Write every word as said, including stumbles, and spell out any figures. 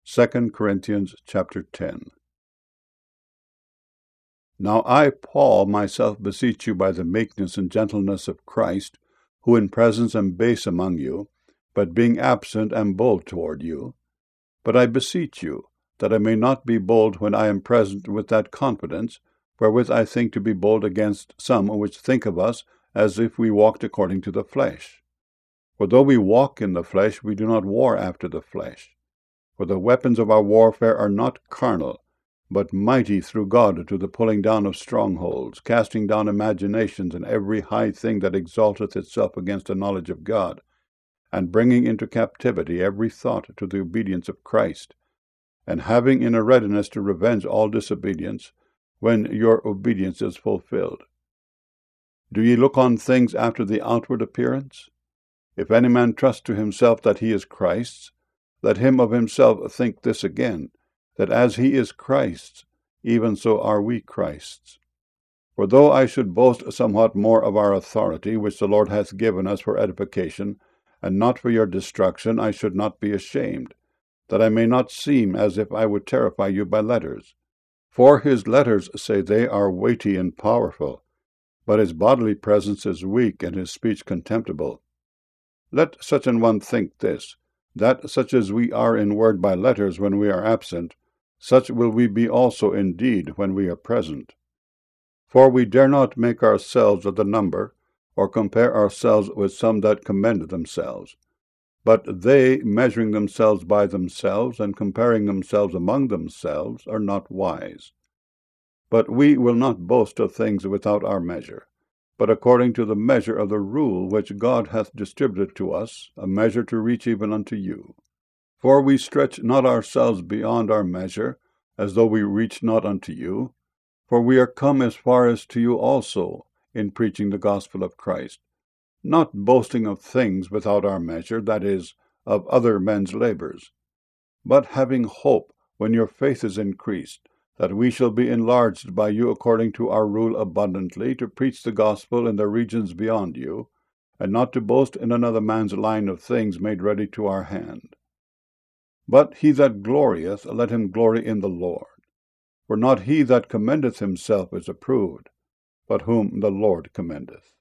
Second Corinthians chapter ten. Now I, Paul, myself beseech you by the meekness and gentleness of Christ, who in presence am base among you, but being absent am bold toward you. But I beseech you, that I may not be bold when I am present with that confidence, wherewith I think to be bold against some which think of us as if we walked according to the flesh. For though we walk in the flesh, we do not war after the flesh. For the weapons of our warfare are not carnal, but mighty through God to the pulling down of strongholds, casting down imaginations and every high thing that exalteth itself against the knowledge of God, and bringing into captivity every thought to the obedience of Christ, and having in a readiness to revenge all disobedience, when your obedience is fulfilled. Do ye look on things after the outward appearance? If any man trust to himself that he is Christ's, let him of himself think this again, that as he is Christ's, even so are we Christ's. For though I should boast somewhat more of our authority, which the Lord hath given us for edification, and not for your destruction, I should not be ashamed, that I may not seem as if I would terrify you by letters. For his letters, say they, are weighty and powerful, but his bodily presence is weak, and his speech contemptible. Let such an one think this, that such as we are in word by letters when we are absent, such will we be also in deed when we are present. For we dare not make ourselves of the number, or compare ourselves with some that commend themselves. But they, measuring themselves by themselves, and comparing themselves among themselves, are not wise. But we will not boast of things without our measure, but according to the measure of the rule which God hath distributed to us, a measure to reach even unto you. For we stretch not ourselves beyond our measure, as though we reach not unto you. For we are come as far as to you also, in preaching the gospel of Christ, not boasting of things without our measure, that is, of other men's labors, but having hope, when your faith is increased, that we shall be enlarged by you according to our rule abundantly, to preach the gospel in the regions beyond you, and not to boast in another man's line of things made ready to our hand. But he that glorieth, let him glory in the Lord. For not he that commendeth himself is approved, but whom the Lord commendeth.